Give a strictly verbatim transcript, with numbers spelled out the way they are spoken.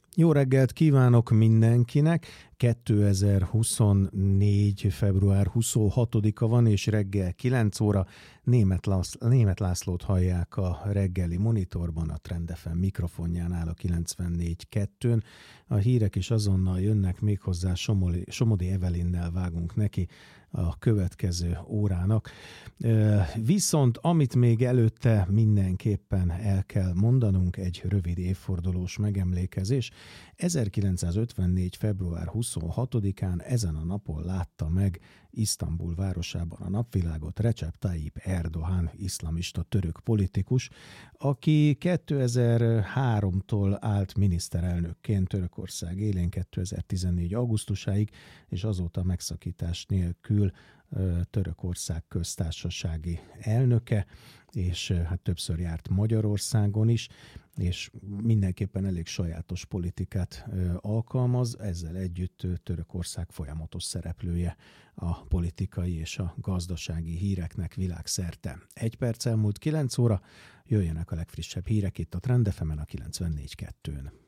Jó reggelt kívánok mindenkinek! kétezer-huszonnégy. február huszonhatodika van, és reggel kilenc óra. Németh, Lász, Németh Lászlót hallják a reggeli monitorban, a Trend ef em mikrofonjánál a kilencvennégy kettőn. A hírek is azonnal jönnek, méghozzá Somodi, Somodi Evelinnel vágunk neki a következő órának. Viszont amit még előtte mindenképpen el kell mondanunk, egy rövid évfordulós megemlékezés. ezerkilencszázötvennégy. február huszonhatodikán ezen a napon látta meg Isztambul városában a napvilágot Recep Tayyip Erdoğan, iszlamista török politikus, aki kétezer-háromtól állt miniszterelnökként Törökország élén kétezer-tizennégy. augusztusáig, és azóta megszakítás nélkül Törökország köztársasági elnöke, és hát többször járt Magyarországon is, és mindenképpen elég sajátos politikát alkalmaz, ezzel együtt Törökország folyamatos szereplője a politikai és a gazdasági híreknek világszerte. Egy perc elmúlt kilenc óra, jöjjenek a legfrissebb hírek itt a Trend ef emen a kilencvennégy kettőn.